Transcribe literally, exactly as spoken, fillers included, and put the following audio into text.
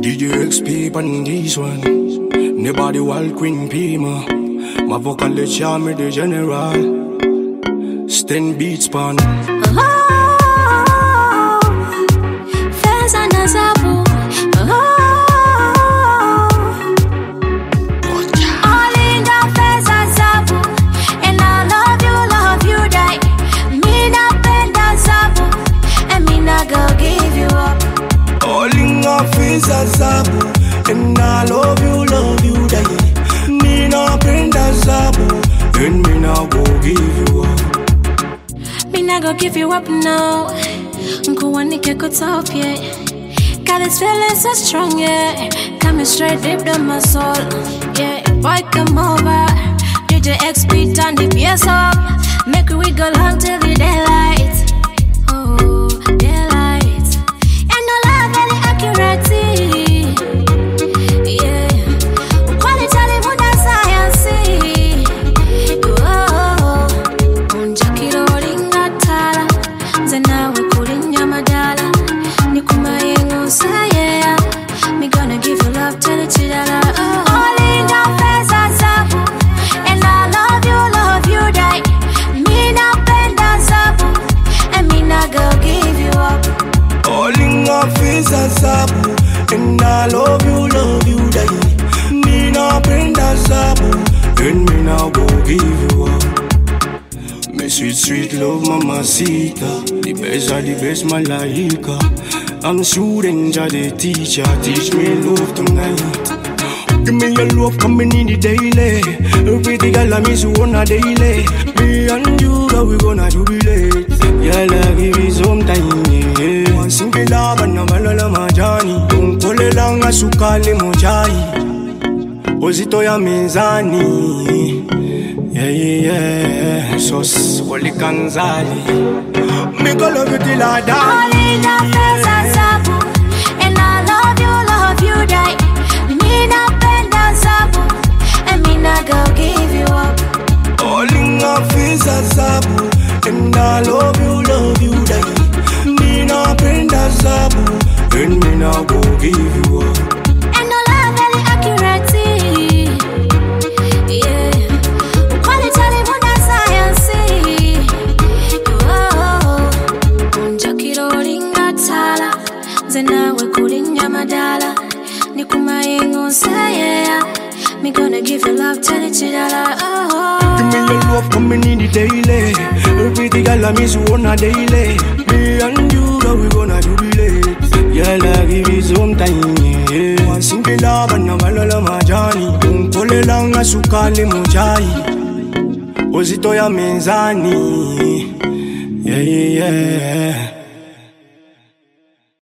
D J X P on this one. Nobody wild Queen Pima. My vocal let show me the general. Sten beats pan. Oh, Fez a Nazabu. Oh, all in the Fez a Zabu. And I love you, love you, die. Me na penda Zabu. And me na go give you up. All in the Fez a Zabu. And I love you, love you, die. Me na penda Zabu. And me na go give you up. Me not go give you up now. Nkuwanike kutop, yeah. Got this feeling so strong, yeah. Coming straight deep down my soul, yeah. Boy, come over. D J X P turn the bass up. Make we go long till the daylight. Oh, daylight. And no love very accurate, yeah. Quality muda science. Oh, unjakiro ringatala. Zenawe kurinya madala. Nikumayengo saya. Me gonna give you love till the chidala. All in the face of Zabu. And I love you, love you, die. Me na penda Zabu. And me na go give you up. All in the face of Zabu. And I love you, love you, die. Me na penda Zabu. And me na go give you up. Me sweet, sweet love, mamacita. The best of the best, malaika. I'm student, you're the teacher. Teach me love tonight. Give me your love coming in the daily. Pretty girl, I miss you on a daily. Me and you, girl, we gonna jubilate. Yeah, like give me some time, yeah. One single love and a malala majani. Unkole langa sukali mojai. Ozito ya mezani. Yeah, yeah, yeah. Sos, wali kanzali. Me go love you till I die. All in the face of Zabu. And I love you, love you, die. Me na penda Zabu. And me na go give you up. All in the face of Zabu. And I love you, love you, die. Me na penda Zabu. And me na go give you up. And no love very accurate, yeah. Quality muda science. Oh, unjakiro ringatala. Zenawe kurinya madala. Nikumayengo saya. Me gonna give you love till the chidala. Oh, give me your love coming in the daily. Pretty girl, I miss you on a daily. Me and you, girl, we gonna jubilate. Yeah, like give you some time, yeah. One single love and a malala majani. Unkole langa sukali mojai. Ozito ya mezani. Yeah, yeah, yeah.